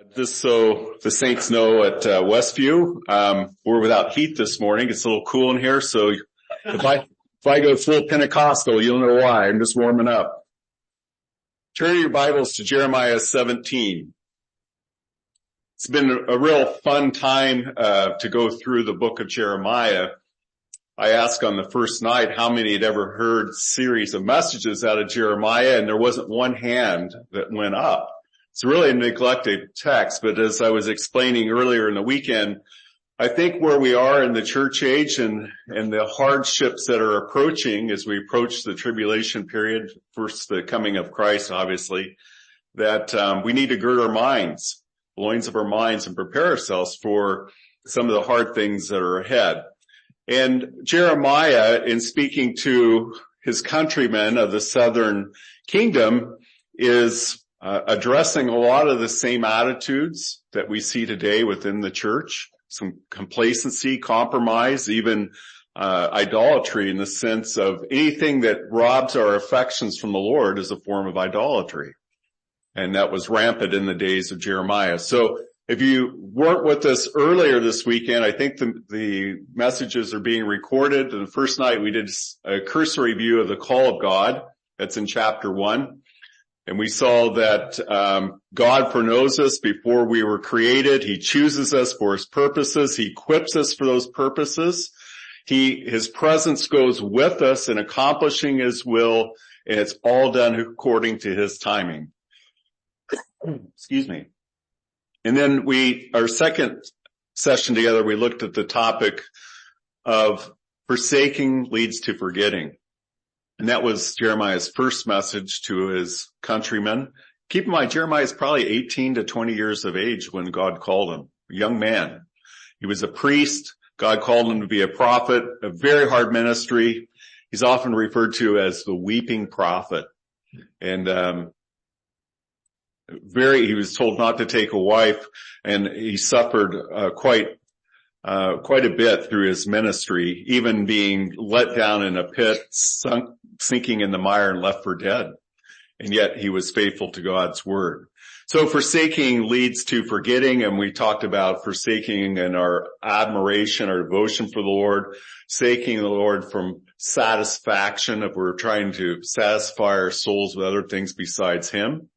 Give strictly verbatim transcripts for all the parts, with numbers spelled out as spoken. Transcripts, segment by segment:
Just so the saints know, at uh, Westview, um, we're without heat this morning. It's a little cool in here, so if I if I go full Pentecostal, you'll know why. I'm just warming up. Turn your Bibles to Jeremiah seventeen. It's been a, a real fun time uh, to go through the book of Jeremiah. I asked on the first night how many had ever heard a series of messages out of Jeremiah, and there wasn't one hand that went up. It's really a neglected text, but as I was explaining earlier in the weekend, I think where we are in the church age and, and the hardships that are approaching as we approach the tribulation period, first the coming of Christ, obviously, that um, we need to gird our minds, loins of our minds, and prepare ourselves for some of the hard things that are ahead. And Jeremiah, in speaking to his countrymen of the southern kingdom, is Uh, addressing a lot of the same attitudes that we see today within the church, some complacency, compromise, even uh, idolatry, in the sense of anything that robs our affections from the Lord is a form of idolatry. And that was rampant in the days of Jeremiah. So if you weren't with us earlier this weekend, I think the, the messages are being recorded. And the first night we did a cursory view of the call of God. That's in chapter one. And we saw that um, God foreknows us before we were created. He chooses us for his purposes. He equips us for those purposes. He, his presence goes with us in accomplishing his will, and it's all done according to his timing. Excuse me. And then we, our second session together, we looked at the topic of forsaking leads to forgetting. And that was Jeremiah's first message to his countrymen. Keep in mind, Jeremiah is probably eighteen to twenty years of age when God called him. A young man. He was a priest. God called him to be a prophet, a very hard ministry. He's often referred to as the weeping prophet. And, um, very, he was told not to take a wife, and he suffered, uh, quite Uh, quite a bit through his ministry, even being let down in a pit, sunk, sinking in the mire and left for dead. And yet he was faithful to God's word. So forsaking leads to forgetting, and we talked about forsaking and our admiration, our devotion for the Lord, forsaking the Lord from satisfaction if we're trying to satisfy our souls with other things besides him.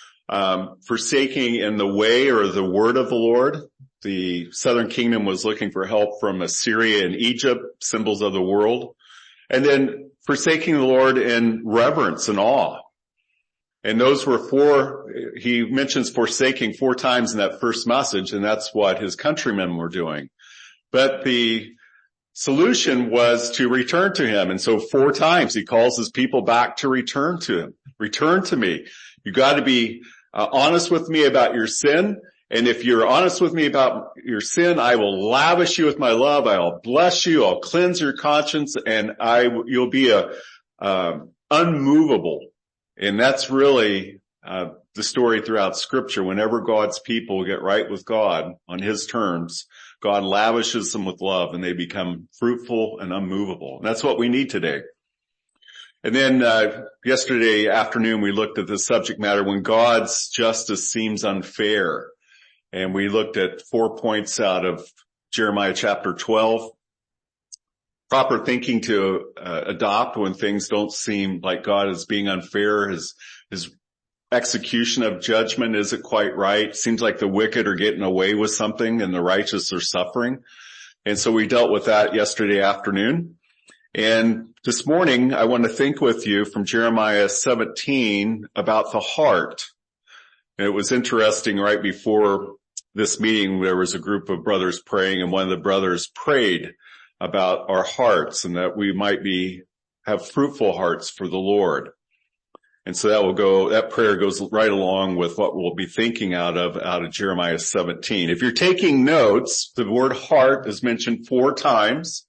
Um, forsaking in the way or the word of the Lord. The southern kingdom was looking for help from Assyria and Egypt, symbols of the world. And then forsaking the Lord in reverence and awe. And those were four, he mentions forsaking four times in that first message, and that's what his countrymen were doing. But the solution was to return to him. And so four times he calls his people back to return to him. Return to me. You got to be uh, honest with me about your sin. And if you're honest with me about your sin, I will lavish you with my love. I'll bless you. I'll cleanse your conscience, and I, you'll be a, um, unmovable. And that's really, uh, the story throughout scripture. Whenever God's people get right with God on his terms, God lavishes them with love, and they become fruitful and unmovable. And that's what we need today. And then, uh, yesterday afternoon, we looked at the subject matter, when God's justice seems unfair. And we looked at four points out of Jeremiah chapter twelve. Proper thinking to uh, adopt when things don't seem like God is being unfair. His, his execution of judgment isn't quite right. Seems like the wicked are getting away with something and the righteous are suffering. And so we dealt with that yesterday afternoon. And this morning, I want to think with you from Jeremiah seventeen about the heart. And it was interesting, right before this meeting, there was a group of brothers praying, and one of the brothers prayed about our hearts and that we might be, have fruitful hearts for the Lord. And so that will go, that prayer goes right along with what we'll be thinking out of, out of Jeremiah seventeen. If you're taking notes, the word heart is mentioned four times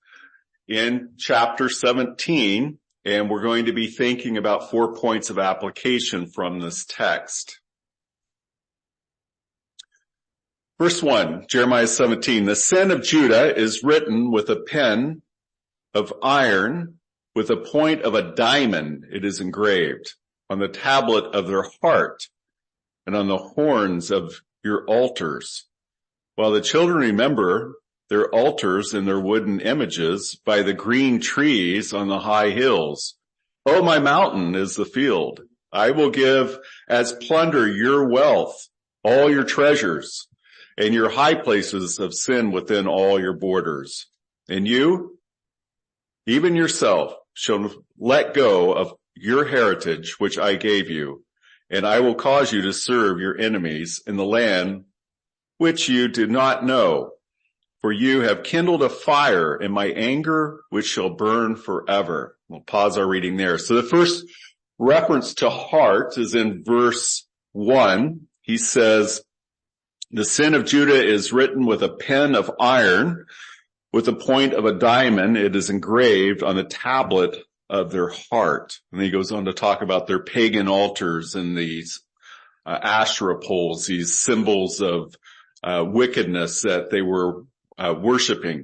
in chapter seventeen, and we're going to be thinking about four points of application from this text. Verse one, Jeremiah seventeen, the sin of Judah is written with a pen of iron, with a point of a diamond it is engraved on the tablet of their heart and on the horns of your altars, while the children remember their altars and their wooden images by the green trees on the high hills. Oh, my mountain is the field. I will give as plunder your wealth, all your treasures, and your high places of sin within all your borders. And you, even yourself, shall let go of your heritage which I gave you, and I will cause you to serve your enemies in the land which you did not know. For you have kindled a fire in my anger, which shall burn forever. We'll pause our reading there. So the first reference to heart is in verse one. He says, the sin of Judah is written with a pen of iron, with the point of a diamond. It is engraved on the tablet of their heart. And he goes on to talk about their pagan altars and these uh, Asherah poles, these symbols of uh, wickedness that they were uh, worshiping.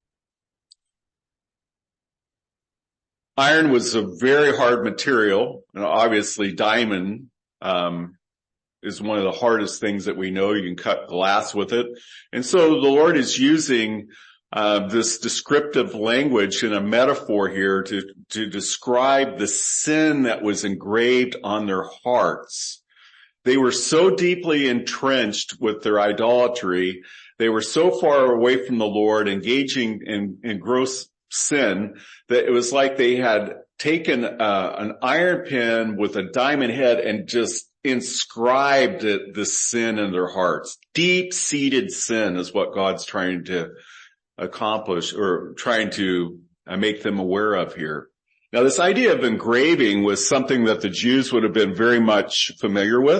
Iron was a very hard material, and obviously diamond um, is one of the hardest things that we know. You can cut glass with it. And so the Lord is using uh, this descriptive language in a metaphor here to, to describe the sin that was engraved on their hearts. They were so deeply entrenched with their idolatry. They were so far away from the Lord, engaging in, in gross sin, that it was like they had taken uh, an iron pen with a diamond head and just inscribed it, the sin in their hearts. Deep-seated sin is what God's trying to accomplish, or trying to uh, make them aware of here. Now, this idea of engraving was something that the Jews would have been very much familiar with.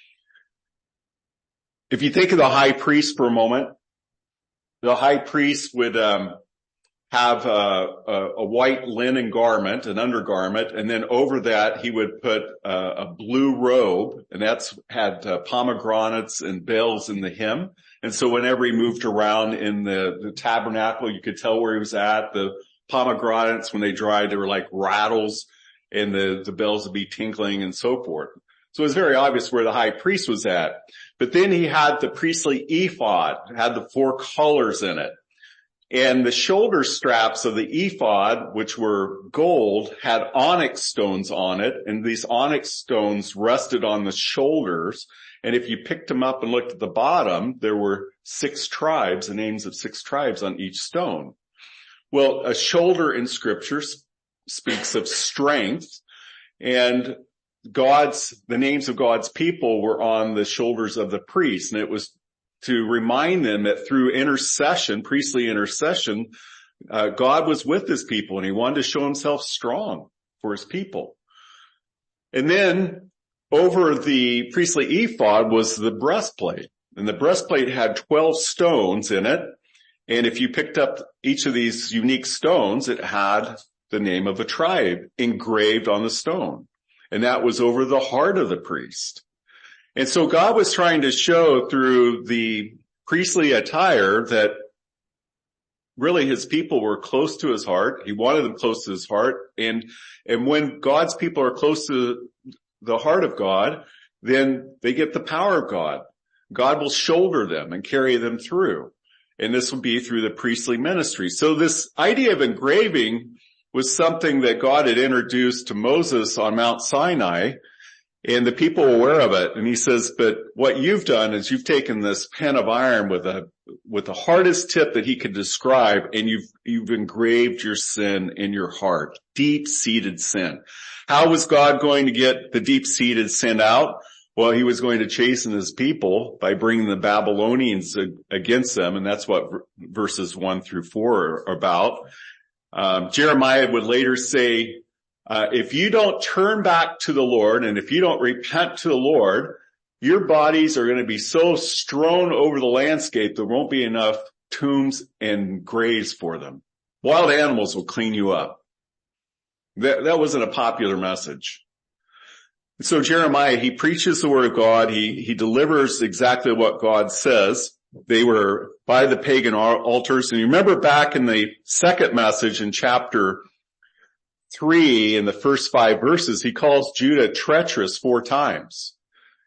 If you think of the high priest for a moment, the high priest would um have a, a, a white linen garment, an undergarment, and then over that he would put a, a blue robe, and that's had uh, pomegranates and bells in the hem. And so whenever he moved around in the, the tabernacle, you could tell where he was at. The pomegranates, when they dried, they were like rattles, and the, the bells would be tinkling and so forth. So it was very obvious where the high priest was at. But then he had the priestly ephod, had the four colors in it. And the shoulder straps of the ephod, which were gold, had onyx stones on it, and these onyx stones rested on the shoulders. And if you picked them up and looked at the bottom, there were six tribes, the names of six tribes on each stone. Well, a shoulder in Scripture speaks of strength, and God's, the names of God's people were on the shoulders of the priests, and it was to remind them that through intercession, priestly intercession, uh, God was with his people, and he wanted to show himself strong for his people. And then over the priestly ephod was the breastplate, and the breastplate had twelve stones in it. And if you picked up each of these unique stones, it had the name of a tribe engraved on the stone. And that was over the heart of the priest. And so God was trying to show through the priestly attire that really his people were close to his heart. He wanted them close to his heart. And, and when God's people are close to the heart of God, then they get the power of God. God will shoulder them and carry them through. And this will be through the priestly ministry. So this idea of engraving was something that God had introduced to Moses on Mount Sinai, and the people were aware of it. And he says, but what you've done is you've taken this pen of iron with a, with the hardest tip that he could describe, and you've, you've engraved your sin in your heart. Deep-seated sin. How was God going to get the deep-seated sin out? Well, he was going to chasten his people by bringing the Babylonians against them, and that's what verses one through four are about. Um, Jeremiah would later say, uh, if you don't turn back to the Lord, and if you don't repent to the Lord, your bodies are going to be so strewn over the landscape there won't be enough tombs and graves for them. Wild animals will clean you up. That, that wasn't a popular message. So Jeremiah, he preaches the word of God. He, he delivers exactly what God says. They were by the pagan altars. And you remember back in the second message in chapter three, in the first five verses, he calls Judah treacherous four times.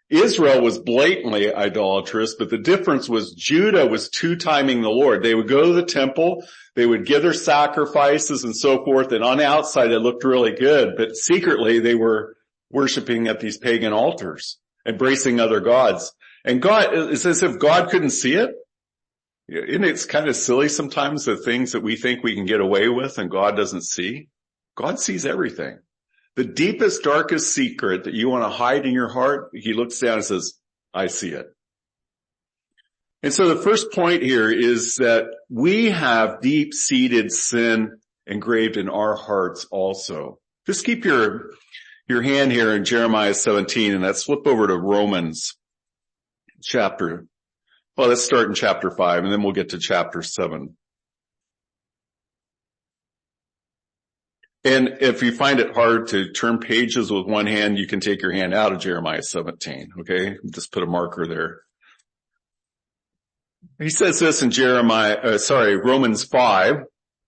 Israel was blatantly idolatrous, but the difference was Judah was two-timing the Lord. They would go to the temple, they would give their sacrifices and so forth, and on the outside it looked really good, but secretly they were worshiping at these pagan altars, embracing other gods. And God, it's as if God couldn't see it. Isn't it kind of silly sometimes, the things that we think we can get away with and God doesn't see? God sees everything. The deepest, darkest secret that you want to hide in your heart, he looks down and says, I see it. And so the first point here is that we have deep-seated sin engraved in our hearts also. Just keep your, your hand here in Jeremiah seventeen, and let's flip over to Romans chapter. Well, let's start in chapter five, and then we'll get to chapter seven. And if you find it hard to turn pages with one hand, you can take your hand out of Jeremiah seventeen, okay? Just put a marker there. He says this in Jeremiah, uh, sorry, Romans five.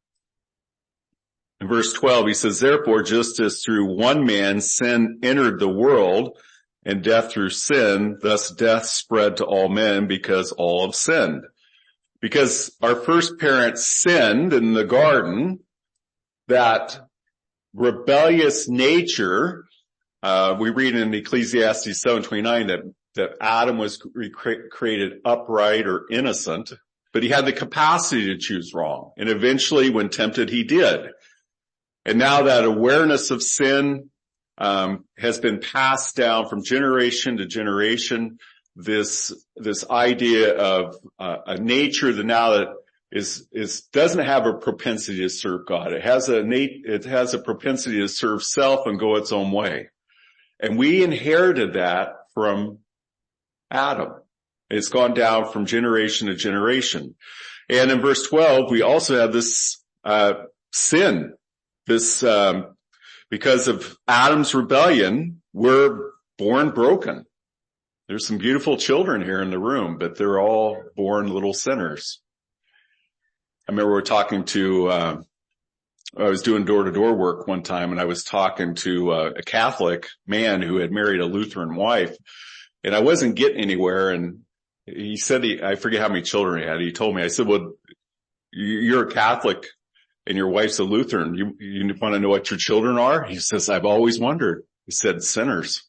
In verse twelve, he says, therefore, just as through one man sin entered the world, and death through sin, thus death spread to all men because all have sinned. Because our first parents sinned in the garden, that rebellious nature, uh, we read in Ecclesiastes seven twenty-nine that, that Adam was re- created upright or innocent, but he had the capacity to choose wrong. And eventually when tempted, he did. And now that awareness of sin, um, has been passed down from generation to generation, this, this idea of uh, a nature that now that is, is, doesn't have a propensity to serve God. It has a nat- it has a propensity to serve self and go its own way. And we inherited that from Adam. It's gone down from generation to generation. And in verse twelve, we also have this, uh, sin, this, um, because of Adam's rebellion, we're born broken. There's some beautiful children here in the room, but they're all born little sinners. I remember we were talking to, uh, I was doing door-to-door work one time, and I was talking to uh, a Catholic man who had married a Lutheran wife, and I wasn't getting anywhere, and he said, he, I forget how many children he had. He told me, I said, well, you're a Catholic and your wife's a Lutheran. You, you want to know what your children are? He says, I've always wondered. He said, sinners.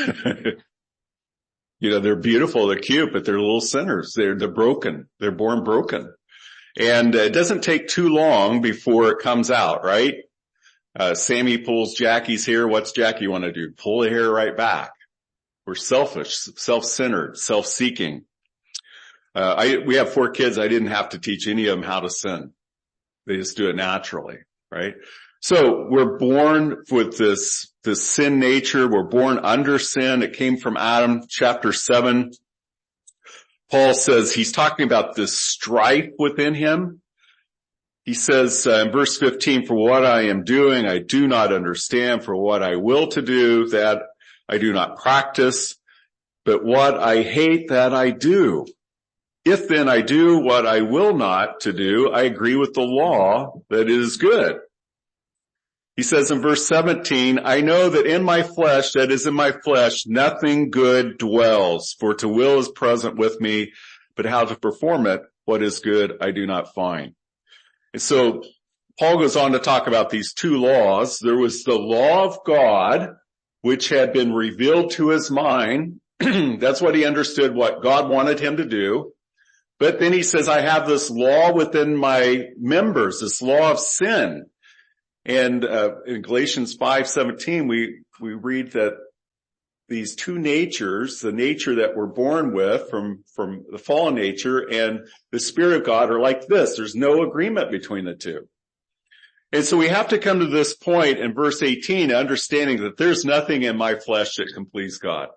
You know, they're beautiful, they're cute, but they're little sinners. They're, they're broken. They're born broken. And it doesn't take too long before it comes out, right? Uh, Sammy pulls Jackie's hair. What's Jackie want to do? Pull the hair right back. We're selfish, self-centered, self-seeking. Uh, I, we have four kids. I didn't have to teach any of them how to sin. They just do it naturally, right? So we're born with this, this sin nature. We're born under sin. It came from Adam, chapter seven. Paul says he's talking about this strife within him. He says uh, in verse fifteen, for what I am doing, I do not understand. For what I will to do, that I do not practice. But what I hate, that I do. If then I do what I will not to do, I agree with the law that it is good. He says in verse seventeen, I know that in my flesh, that is in my flesh, nothing good dwells, for to will is present with me, but how to perform it, what is good, I do not find. And so Paul goes on to talk about these two laws. There was the law of God, which had been revealed to his mind. That's what he understood, what God wanted him to do. But then he says, I have this law within my members, this law of sin. And uh, in Galatians five seventeen, we, we read that these two natures, the nature that we're born with from, from the fallen nature and the Spirit of God are like this. There's no agreement between the two. And so we have to come to this point in verse eighteen, understanding that there's nothing in my flesh that can please God.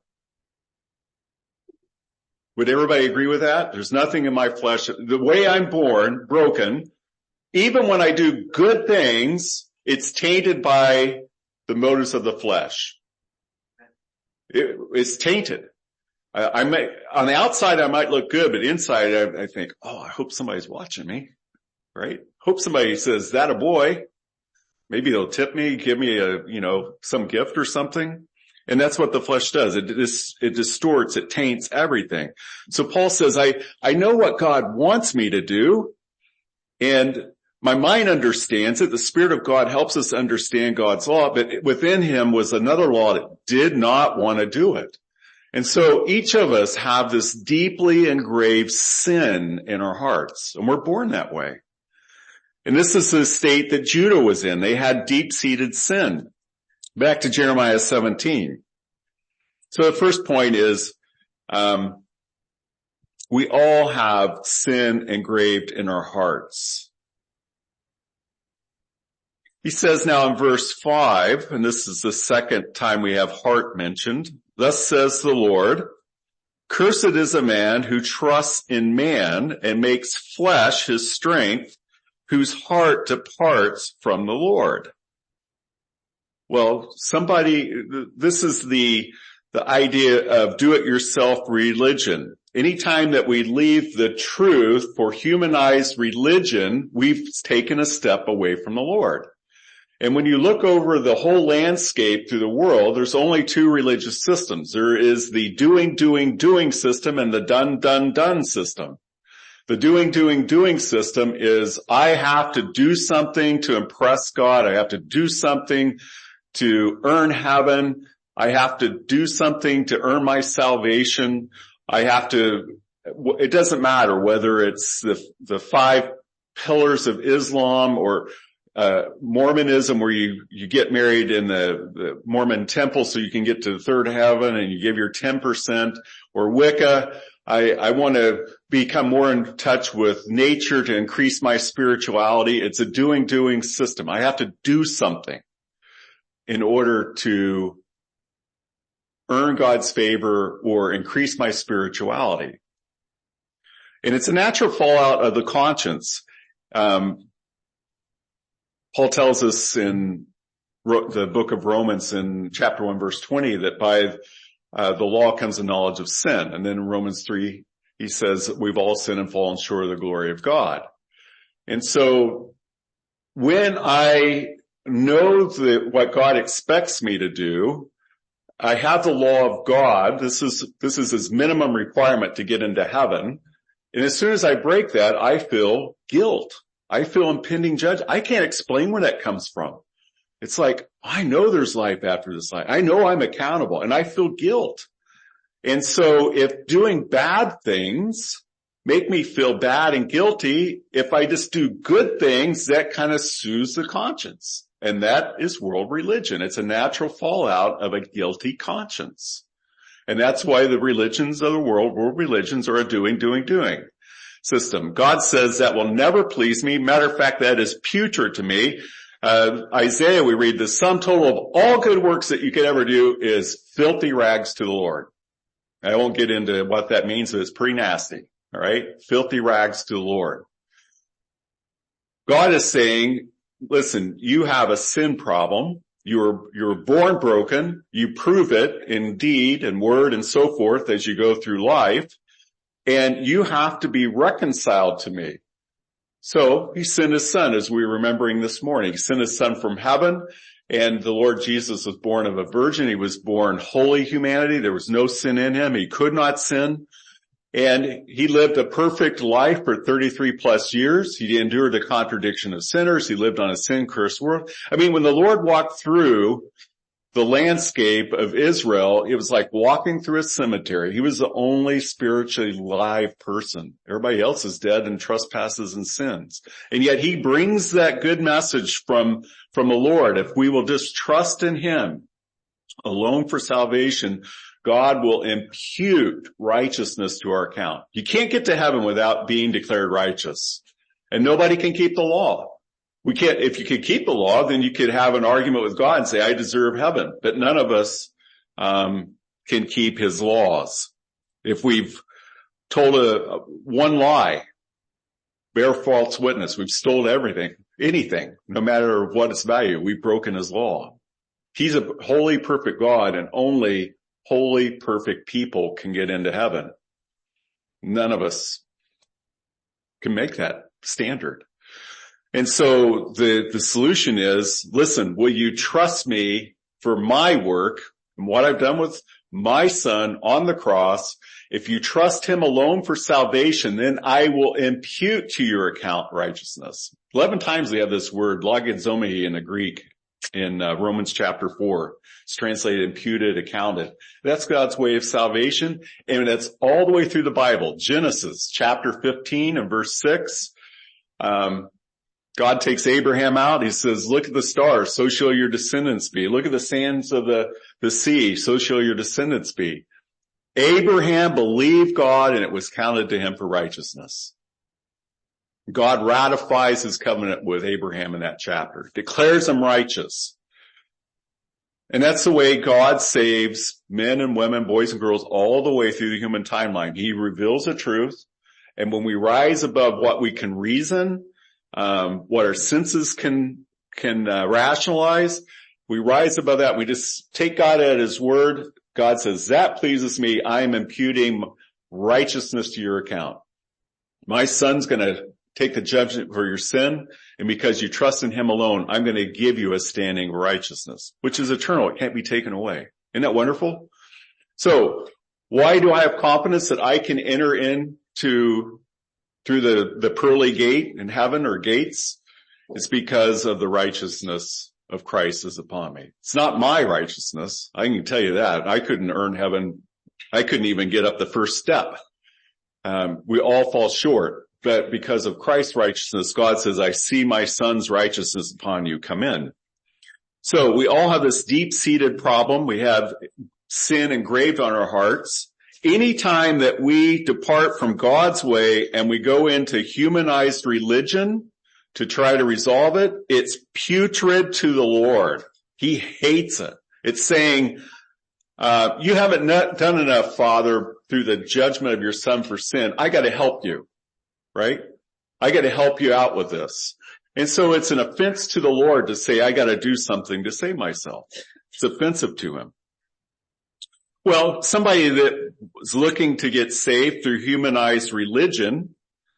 Would everybody agree with that? There's nothing in my flesh. The way I'm born, broken, even when I do good things, it's tainted by the motives of the flesh. It, it's tainted. I, I may, on the outside I might look good, but inside I, I think, oh, I hope somebody's watching me, right? Hope somebody says, that a boy. Maybe they'll tip me, give me a, you know, some gift or something. And that's what the flesh does. It, dis, it distorts, it taints everything. So Paul says, I, I know what God wants me to do, and my mind understands it. The Spirit of God helps us understand God's law, but within him was another law that did not want to do it. And so each of us have this deeply engraved sin in our hearts, and we're born that way. And this is the state that Judah was in. They had deep-seated sin. Back to Jeremiah seventeen. So the first point is, um, we all have sin engraved in our hearts. He says now in verse five, and this is the second time we have heart mentioned, thus says the Lord, cursed is a man who trusts in man and makes flesh his strength, whose heart departs from the Lord. Well, somebody, this is the, the idea of do-it-yourself religion. Anytime that we leave the truth for humanized religion, we've taken a step away from the Lord. And when you look over the whole landscape through the world, there's only two religious systems. There is the doing, doing, doing system and the done, done, done system. The doing, doing, doing system is I have to do something to impress God. I have to do something to earn heaven. I have to do something to earn my salvation. I have to, it doesn't matter whether it's the, the five pillars of Islam or uh, Mormonism, where you, you get married in the, the Mormon temple so you can get to the third heaven and you give your ten percent, or Wicca. I, I want to become more in touch with nature to increase my spirituality. It's a doing, doing system. I have to do something in order to earn God's favor or increase my spirituality. And it's a natural fallout of the conscience. Um, Paul tells us in the book of Romans in chapter one, verse twenty, that by uh, the law comes the knowledge of sin. And then in Romans three, he says, we've all sinned and fallen short of the glory of God. And so when I know that what God expects me to do, I have the law of God. This is, this is his minimum requirement to get into heaven. And as soon as I break that, I feel guilt. I feel impending judgment. I can't explain where that comes from. It's like, I know there's life after this life. I know I'm accountable, and I feel guilt. And so if doing bad things make me feel bad and guilty, if I just do good things, that kind of soothes the conscience. And that is world religion. It's a natural fallout of a guilty conscience. And that's why the religions of the world, world religions, are a doing, doing, doing system. God says that will never please me. Matter of fact, that is putrid to me. Uh, Isaiah, we read, the sum total of all good works that you could ever do is filthy rags to the Lord. I won't get into what that means, but it's pretty nasty. All right. Filthy rags to the Lord. God is saying, listen, you have a sin problem. You're, you're born broken. You prove it in deed and word and so forth as you go through life. And you have to be reconciled to me. So he sent his son, as we were remembering this morning. He sent his son from heaven, and the Lord Jesus was born of a virgin. He was born holy humanity. There was no sin in him. He could not sin. And he lived a perfect life for thirty-three plus years. He endured the contradiction of sinners. He lived on a sin-cursed world. I mean, when the Lord walked through the landscape of Israel, it was like walking through a cemetery. He was the only spiritually live person. Everybody else is dead in trespasses and sins. And yet he brings that good message from, from the Lord. If we will just trust in him alone for salvation, God will impute righteousness to our account. You can't get to heaven without being declared righteous. And nobody can keep the law. We can't, if you could keep the law, then you could have an argument with God and say, I deserve heaven. But none of us, um, can keep his laws. If we've told a, one lie, bear false witness, we've stolen everything, anything, no matter what its value, we've broken his law. He's a holy, perfect God, and only holy, perfect people can get into heaven. None of us can make that standard. And so the, the solution is, listen, will you trust me for my work? and what I've done with my son on the cross. If you trust him alone for salvation, then I will impute to your account righteousness. Eleven times we have this word, logizomai in the Greek, in uh, Romans chapter four. It's translated imputed, accounted. That's God's way of salvation, and that's all the way through the Bible. Genesis chapter fifteen and verse six. Um, God takes Abraham out. He says, look at the stars, so shall your descendants be. Look at the sands of the, the sea, so shall your descendants be. Abraham believed God, and it was counted to him for righteousness. God ratifies his covenant with Abraham in that chapter, declares him righteous. And that's the way God saves men and women, boys and girls, all the way through the human timeline. He reveals the truth, and when we rise above what we can reason, um, what our senses can can uh, rationalize, we rise above that. We just take God at his word. God says, that pleases me. I am imputing righteousness to your account. My son's going to take the judgment for your sin, and because you trust in him alone, I'm going to give you a standing of righteousness, which is eternal. It can't be taken away. Isn't that wonderful? So why do I have confidence that I can enter into through the, the pearly gate in heaven, or gates? It's because of the righteousness of Christ is upon me. It's not my righteousness. I can tell you that. I couldn't earn heaven. I couldn't even get up the first step. Um, we all fall short. But because of Christ's righteousness, God says, I see my son's righteousness upon you. Come in. So we all have this deep-seated problem. We have sin engraved on our hearts. Anytime that we depart from God's way and we go into humanized religion to try to resolve it, it's putrid to the Lord. He hates it. It's saying, uh, you haven't done enough, Father, through the judgment of your son for sin. I got to help you. Right? I got to help you out with this. And so it's an offense to the Lord to say, I got to do something to save myself. It's offensive to him. Well, somebody that was looking to get saved through humanized religion,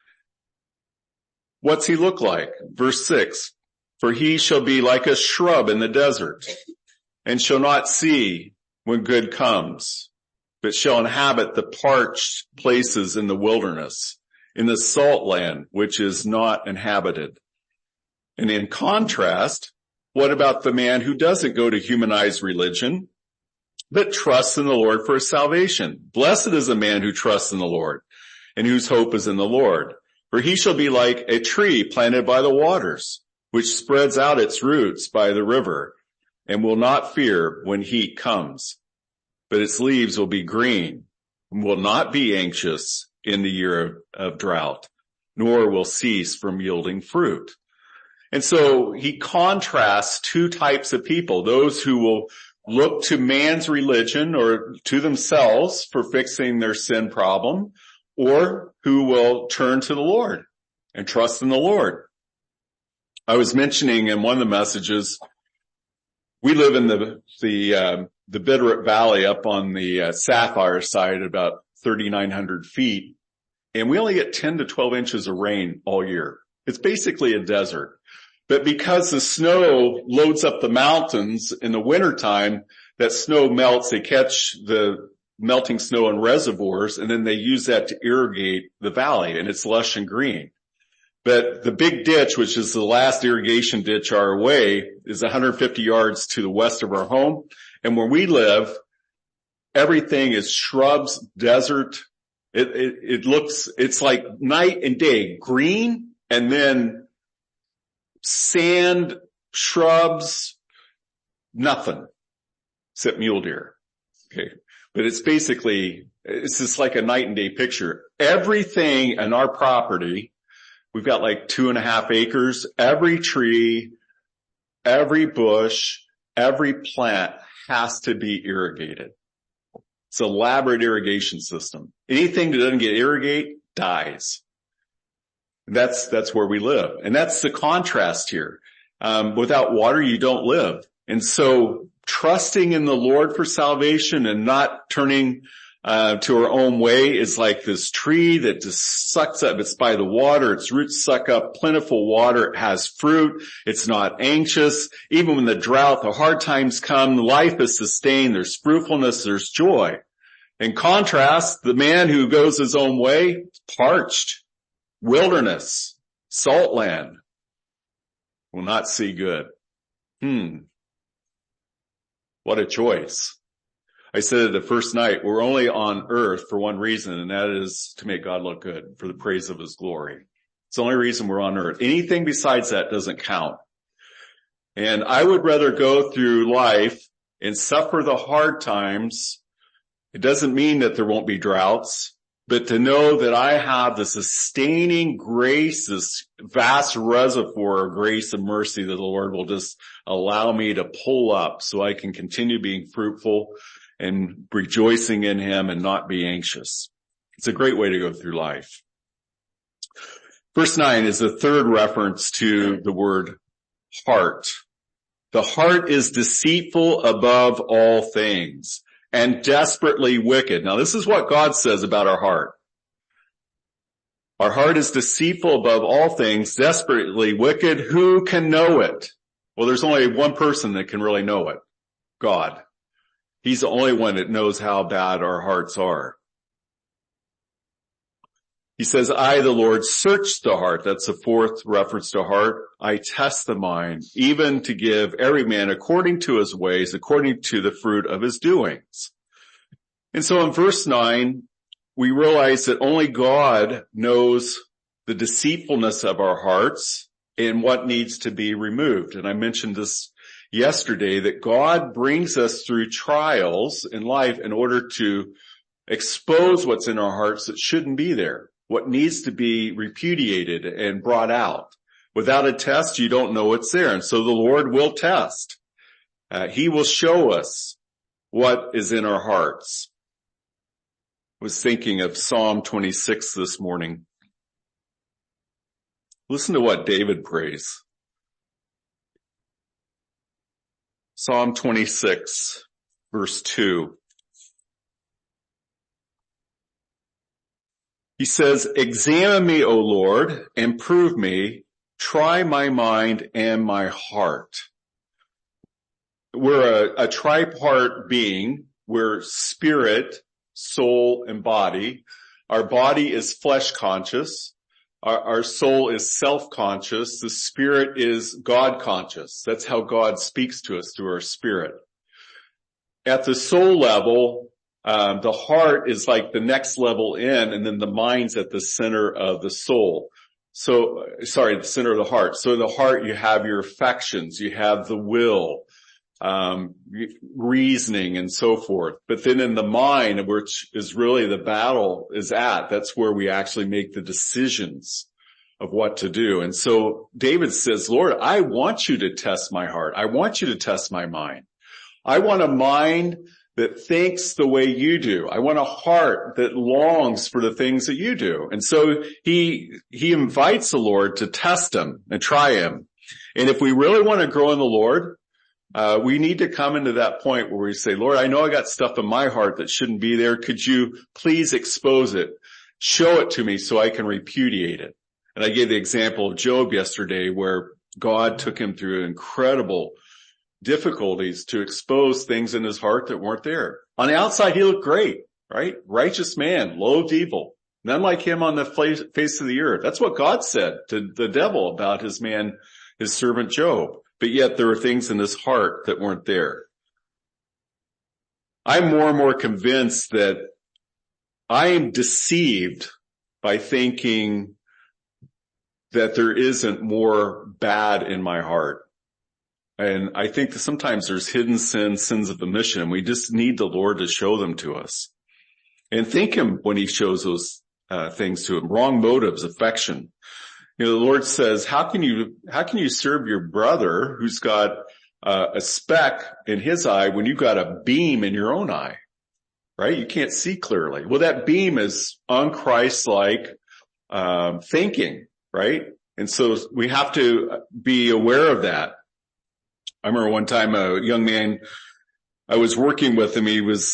what's he look like? Verse six, for he shall be like a shrub in the desert, and shall not see when good comes, but shall inhabit the parched places in the wilderness, in the salt land, which is not inhabited. And in contrast, what about the man who doesn't go to humanized religion, but trusts in the Lord for his salvation? Blessed is the man who trusts in the Lord, and whose hope is in the Lord. For he shall be like a tree planted by the waters, which spreads out its roots by the river, and will not fear when heat comes. But its leaves will be green, and will not be anxious in the year of, of drought, nor will cease from yielding fruit. And so he contrasts two types of people, those who will look to man's religion or to themselves for fixing their sin problem, or who will turn to the Lord and trust in the Lord. I was mentioning in one of the messages, we live in the, the, uh, the Bitterroot Valley up on the uh, Sapphire side, about thirty-nine hundred feet, and we only get ten to twelve inches of rain all year. It's basically a desert. But because the snow loads up the mountains in the wintertime, that snow melts. They catch the melting snow in reservoirs, and then they use that to irrigate the valley, and it's lush and green. But the big ditch, which is the last irrigation ditch our way, is one hundred fifty yards to the west of our home. And where we live, everything is shrubs, desert. It, it, it looks, it's like night and day, green, and then sand, shrubs, nothing except mule deer. Okay. But it's basically, it's just like a night and day picture. Everything in our property, we've got like two and a half acres. Every tree, every bush, every plant has to be irrigated. It's an elaborate irrigation system. Anything that doesn't get irrigated dies. That's, that's where we live. And that's the contrast here. Um, without water, you don't live. And so trusting in the Lord for salvation and not turning uh, to our own way is like this tree that just sucks up. It's by the water. Its roots suck up plentiful water. It has fruit. It's not anxious. Even when the drought, the hard times come, life is sustained. There's fruitfulness. There's joy. In contrast, the man who goes his own way, parched, wilderness, salt land, will not see good. Hmm. What a choice. I said it the first night, we're only on earth for one reason, and that is to make God look good, for the praise of his glory. It's the only reason we're on earth. Anything besides that doesn't count. And I would rather go through life and suffer the hard times. It doesn't mean that there won't be droughts, but to know that I have the sustaining grace, this vast reservoir of grace and mercy that the Lord will just allow me to pull up so I can continue being fruitful and rejoicing in him and not be anxious. It's a great way to go through life. Verse nine is the third reference to the word heart. The heart is deceitful above all things and desperately wicked. Now this is what God says about our heart. Our heart is deceitful above all things, desperately wicked. Who can know it? Well, there's only one person that can really know it. God. He's the only one that knows how bad our hearts are. He says, I, the Lord, search the heart. That's the fourth reference to heart. I test the mind, even to give every man according to his ways, according to the fruit of his doings. And so in verse nine, we realize that only God knows the deceitfulness of our hearts and what needs to be removed. And I mentioned this yesterday, that God brings us through trials in life in order to expose what's in our hearts that shouldn't be there, what needs to be repudiated and brought out. Without a test, you don't know what's there. And so the Lord will test. Uh, he will show us what is in our hearts. I was thinking of Psalm twenty-six this morning. Listen to what David prays. Psalm twenty-six, verse two. He says, examine me, O Lord, and prove me. Try my mind and my heart. We're a, a tripart being. We're spirit, soul, and body. Our body is flesh conscious. Our, our soul is self-conscious. The spirit is God-conscious. That's how God speaks to us through our spirit. At the soul level, um, the heart is like the next level in, and then the mind's at the center of the soul. So, sorry, the center of the heart. So in the heart, you have your affections, you have the will, um, reasoning, and so forth. But then in the mind, which is really the battle is at, that's where we actually make the decisions of what to do. And so David says, Lord, I want you to test my heart. I want you to test my mind. I want a mind that thinks the way you do. I want a heart that longs for the things that you do. And so he, he invites the Lord to test him and try him. And if we really want to grow in the Lord, uh, we need to come into that point where we say, Lord, I know I got stuff in my heart that shouldn't be there. Could you please expose it? Show it to me so I can repudiate it. And I gave the example of Job yesterday where God took him through incredible difficulties to expose things in his heart that weren't there. On the outside, he looked great, right? Righteous man, loathed evil. None like him on the face of the earth. That's what God said to the devil about his man, his servant Job. But yet there were things in his heart that weren't there. I'm more and more convinced that I am deceived by thinking that there isn't more bad in my heart. And I think that sometimes there's hidden sins, sins of omission, and we just need the Lord to show them to us. And thank him when he shows those uh, things to him. Wrong motives, affection. You know, the Lord says, how can you, how can you serve your brother who's got uh, a speck in his eye when you've got a beam in your own eye? Right? You can't see clearly. Well, that beam is un-Christ-like um, thinking, right? And so we have to be aware of that. I remember one time a young man, I was working with him. He was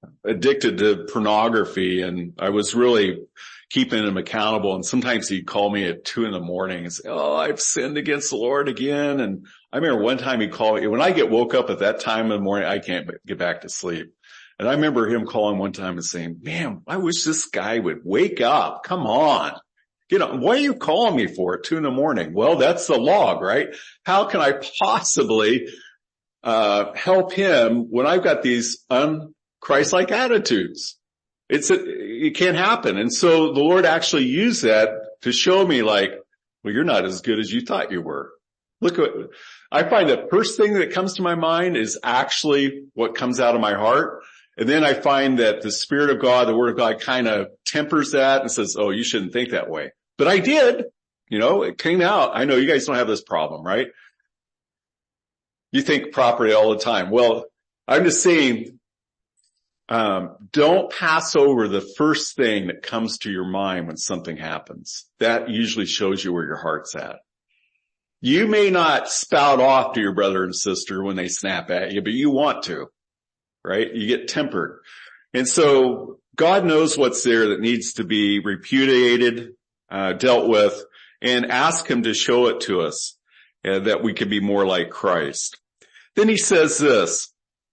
addicted to pornography, and I was really keeping him accountable. And sometimes he'd call me at two in the morning and say, oh, I've sinned against the Lord again. And I remember one time he called me. When I get woke up at that time in the morning, I can't get back to sleep. And I remember him calling one time and saying, man, I wish this guy would wake up. Come on. You know, what are you calling me for at two in the morning? Well, that's the log, right? How can I possibly uh help him when I've got these un-Christ-like attitudes? It's a, it can't happen. And so the Lord actually used that to show me, like, well, you're not as good as you thought you were. Look what I find. The first thing that comes to my mind is actually what comes out of my heart. And then I find that the Spirit of God, the Word of God, kind of tempers that and says, oh, you shouldn't think that way. But I did, you know, it came out. I know you guys don't have this problem, right? You think properly all the time. Well, I'm just saying, um, don't pass over the first thing that comes to your mind when something happens. That usually shows you where your heart's at. You may not spout off to your brother and sister when they snap at you, but you want to, right? You get tempered. And so God knows what's there that needs to be repudiated, uh, dealt with, and ask him to show it to us, uh, that we can be more like Christ. Then he says this,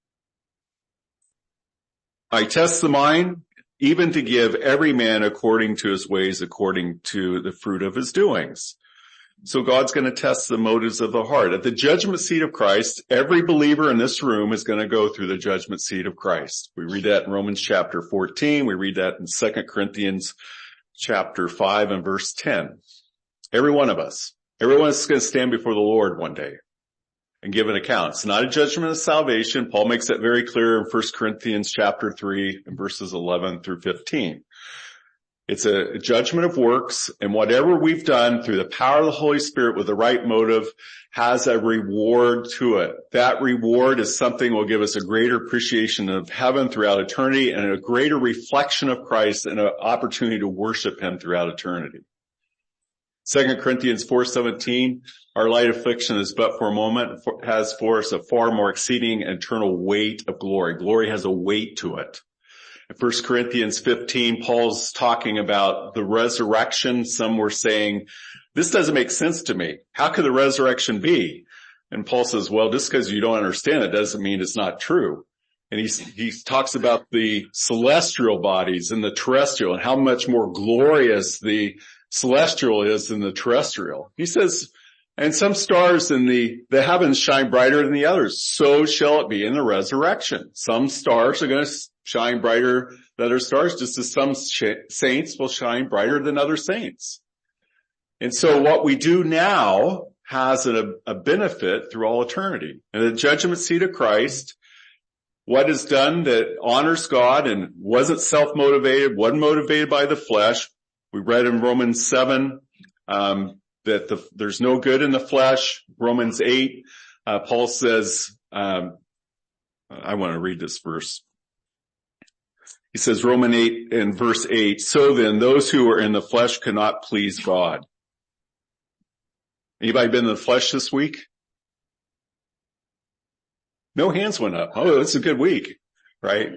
I test the mind, even to give every man according to his ways, according to the fruit of his doings. So God's going to test the motives of the heart. At the judgment seat of Christ, every believer in this room is going to go through the judgment seat of Christ. We read that in Romans chapter fourteen. We read that in Second Corinthians chapter five and verse ten. Every one of us. Everyone's going to stand before the Lord one day and give an account. It's not a judgment of salvation. Paul makes that very clear in First Corinthians chapter three and verses eleven through fifteen. It's a judgment of works, and whatever we've done through the power of the Holy Spirit with the right motive has a reward to it. That reward is something that will give us a greater appreciation of heaven throughout eternity and a greater reflection of Christ and an opportunity to worship him throughout eternity. Second Corinthians four seventeen, our light affliction is but for a moment, has for us a far more exceeding eternal weight of glory. Glory has a weight to it. In First Corinthians fifteen, Paul's talking about the resurrection. Some were saying, this doesn't make sense to me. How could the resurrection be? And Paul says, well, just because you don't understand it doesn't mean it's not true. And he, he talks about the celestial bodies and the terrestrial and how much more glorious the celestial is than the terrestrial. He says, and some stars in the, the heavens shine brighter than the others. So shall it be in the resurrection. Some stars are going to shine brighter than other stars, just as some sh- saints will shine brighter than other saints. And so what we do now has a, a benefit through all eternity. And the judgment seat of Christ, what is done that honors God and wasn't self-motivated, wasn't motivated by the flesh. We read in Romans seven, um, that the, there's no good in the flesh. Romans eight, uh, Paul says, um, I want to read this verse. He says, Romans eight in verse eight, so then those who are in the flesh cannot please God. Anybody been in the flesh this week? No hands went up. Oh, it's a good week, right?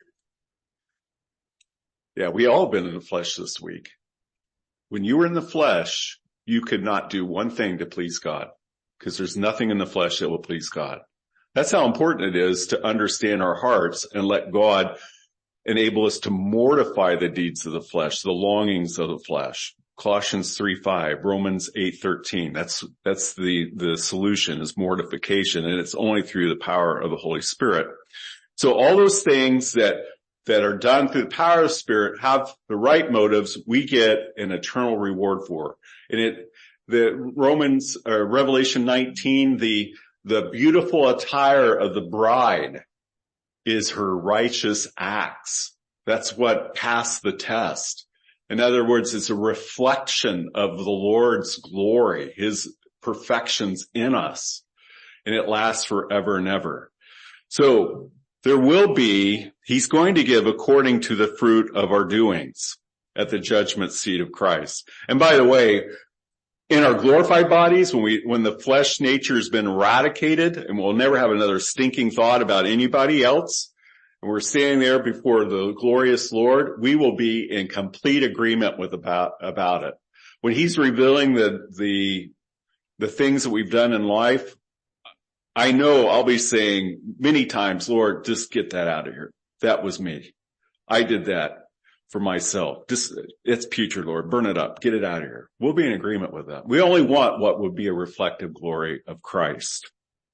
Yeah, we all been in the flesh this week. When you were in the flesh, you could not do one thing to please God, because there's nothing in the flesh that will please God. That's how important it is to understand our hearts and let God enable us to mortify the deeds of the flesh, the longings of the flesh. Colossians three five, Romans eight thirteen. That's, that's the, the solution is mortification, and it's only through the power of the Holy Spirit. So all those things that, that are done through the power of the Spirit have the right motives, we get an eternal reward for. And it, the Romans, uh, Revelation nineteen, the, the beautiful attire of the bride is her righteous acts. That's what passed the test. In other words, it's a reflection of the Lord's glory, his perfections in us, and it lasts forever and ever. So there will be, he's going to give according to the fruit of our doings at the judgment seat of Christ. And by the way, in our glorified bodies, when we, when the flesh nature has been eradicated and we'll never have another stinking thought about anybody else, and we're standing there before the glorious Lord, we will be in complete agreement with about, about it. When he's revealing the, the, the things that we've done in life, I know I'll be saying many times, Lord, just get that out of here. That was me. I did that for myself. Just, it's putrid, Lord. Burn it up. Get it out of here. We'll be in agreement with that. We only want what would be a reflective glory of Christ.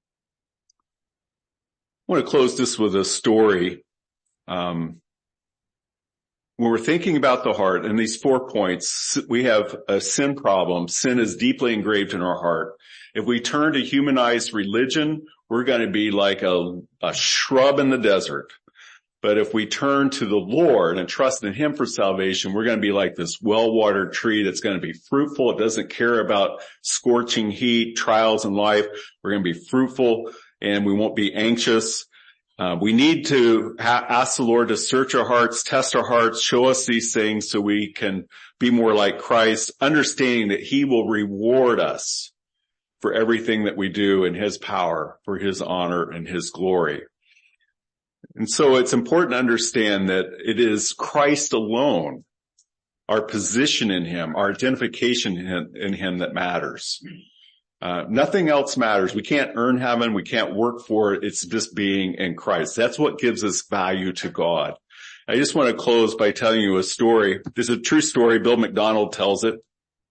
I want to close this with a story. Um, when we're thinking about the heart and these four points, we have a sin problem. Sin is deeply engraved in our heart. If we turn to humanized religion, we're going to be like a, a shrub in the desert. But if we turn to the Lord and trust in him for salvation, we're going to be like this well-watered tree that's going to be fruitful. It doesn't care about scorching heat, trials in life. We're going to be fruitful and we won't be anxious. Uh, we need to ha- ask the Lord to search our hearts, test our hearts, show us these things so we can be more like Christ, understanding that he will reward us for everything that we do in his power, for his honor and his glory. And so it's important to understand that it is Christ alone, our position in him, our identification in him, in him that matters. Uh, nothing else matters. We can't earn heaven. We can't work for it. It's just being in Christ. That's what gives us value to God. I just want to close by telling you a story. This is a true story. Bill McDonald tells it.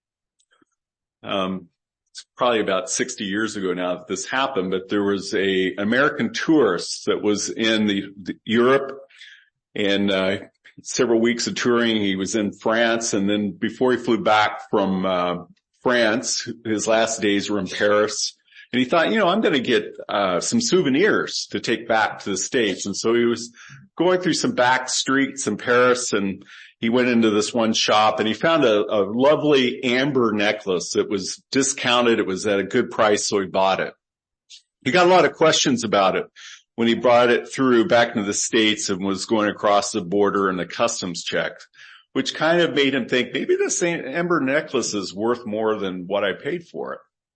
Um, It's probably about sixty years ago now that this happened, but there was a American tourist that was in the, the Europe and uh several weeks of touring. He was in France, and then before he flew back from uh France, his last days were in Paris. And he thought, you know, I'm going to get uh some souvenirs to take back to the States. And so he was going through some back streets in Paris, and he went into this one shop and he found a, a lovely amber necklace. It was discounted. It was at a good price, so he bought it. He got a lot of questions about it when he brought it through back into the States and was going across the border and the customs check, which kind of made him think maybe this amber necklace is worth more than what I paid for it.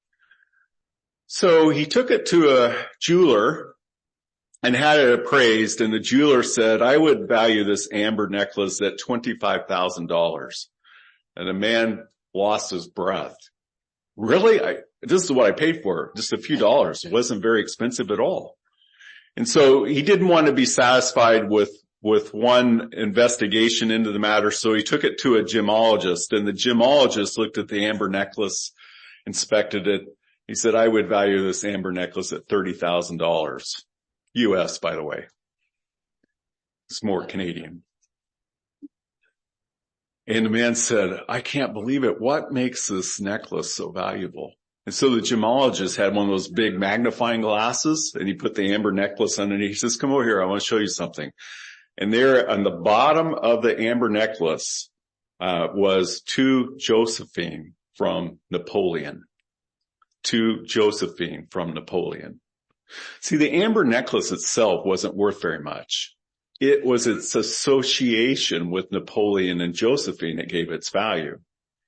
So he took it to a jeweler and had it appraised, and the jeweler said, I would value this amber necklace at twenty-five thousand dollars. And the man lost his breath. Really? I, this is what I paid for, just a few dollars. It wasn't very expensive at all. And so he didn't want to be satisfied with, with one investigation into the matter, so he took it to a gemologist, and the gemologist looked at the amber necklace, inspected it. He said, I would value this amber necklace at thirty thousand dollars. U S, by the way. It's more Canadian. And the man said, I can't believe it. What makes this necklace so valuable? And so the gemologist had one of those big magnifying glasses, and he put the amber necklace underneath. He says, come over here. I want to show you something. And there on the bottom of the amber necklace uh was to Josephine from Napoleon. To Josephine from Napoleon. See, the amber necklace itself wasn't worth very much. It was its association with Napoleon and Josephine that gave its value.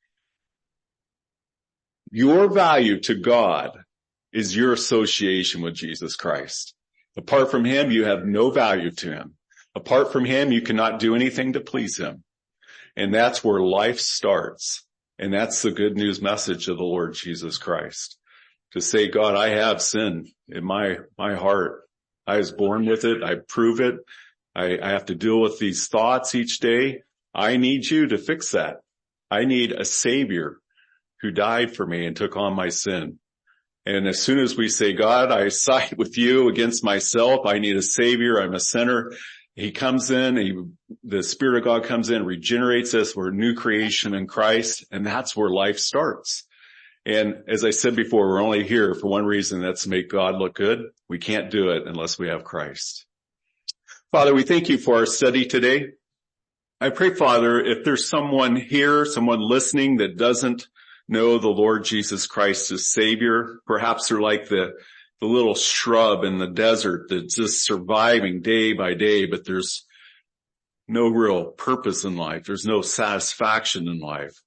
Your value to God is your association with Jesus Christ. Apart from him, you have no value to him. Apart from him, you cannot do anything to please him. And that's where life starts. And that's the good news message of the Lord Jesus Christ. To say, God, I have sin in my, my heart. I was born with it. I prove it. I, I have to deal with these thoughts each day. I need you to fix that. I need a Savior who died for me and took on my sin. And as soon as we say, God, I side with you against myself. I need a Savior. I'm a sinner. He comes in, he, the Spirit of God comes in, regenerates us. We're a new creation in Christ. And that's where life starts. And as I said before, we're only here for one reason, that's to make God look good. We can't do it unless we have Christ. Father, we thank you for our study today. I pray, Father, if there's someone here, someone listening that doesn't know the Lord Jesus Christ as Savior, perhaps they're like the, the little shrub in the desert that's just surviving day by day, but there's no real purpose in life. There's no satisfaction in life.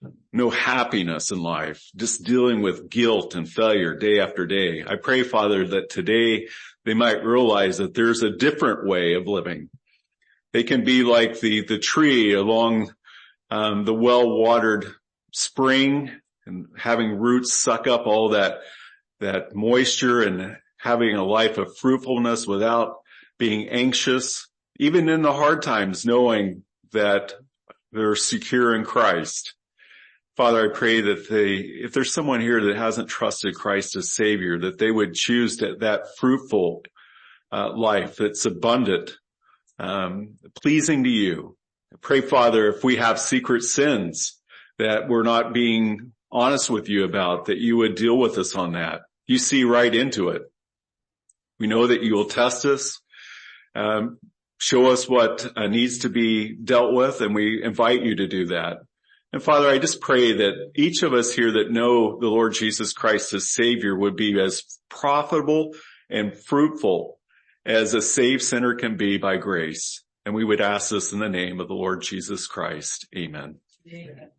no happiness in life, just dealing with guilt and failure day after day. I pray, Father, that today they might realize that there's a different way of living. They can be like the, the tree along um, the well-watered spring and having roots suck up all that, that moisture and having a life of fruitfulness without being anxious, even in the hard times, knowing that they're secure in Christ. Father, I pray that they, if there's someone here that hasn't trusted Christ as Savior, that they would choose to, that fruitful uh, life that's abundant, um, pleasing to you. I pray, Father, if we have secret sins that we're not being honest with you about, that you would deal with us on that. You see right into it. We know that you will test us, um, show us what uh, needs to be dealt with, and we invite you to do that. And Father, I just pray that each of us here that know the Lord Jesus Christ as Savior would be as profitable and fruitful as a saved sinner can be by grace. And we would ask this in the name of the Lord Jesus Christ. Amen. Amen.